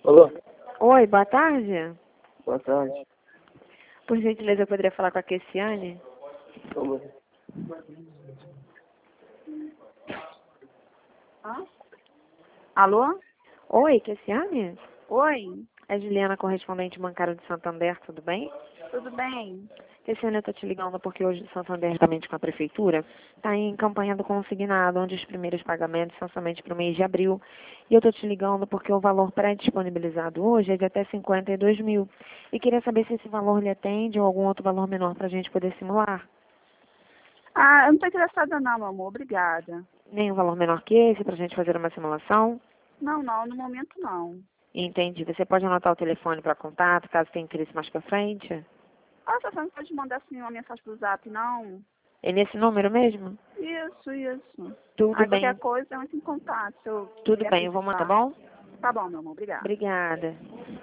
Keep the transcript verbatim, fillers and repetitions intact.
Alô? Oi, boa tarde. Boa tarde. Por gentileza, eu poderia falar com a Kessiane? Como? Hã? Alô? Oi, Kessiane? Oi, É Juliana, correspondente bancária de Santander, tudo bem? tudo bem? Kessiane, eu tô te ligando porque hoje o Santander, juntamente com a Prefeitura, está em campanha do consignado, onde os primeiros pagamentos são somente para o mês de abril. E eu tô te ligando porque o valor pré-disponibilizado hoje é de até cinquenta e dois mil. E queria saber se esse valor lhe atende ou algum outro valor menor para a gente poder simular. Ah, eu não tô interessada não, meu amor, obrigada. Nenhum valor menor que esse para a gente fazer uma simulação? Não, não, no momento não. Entendi. Você pode anotar o telefone para contato, caso tenha interesse mais para frente? Ah, você não pode mandar assim uma mensagem pro zap, não? É nesse número mesmo? Isso, isso. Tudo Aí qualquer bem. coisa, eu entro em contato. Se eu Tudo quiser bem, eu vou mandar, tá participar. bom? Tá bom, meu amor, obrigada. Obrigada.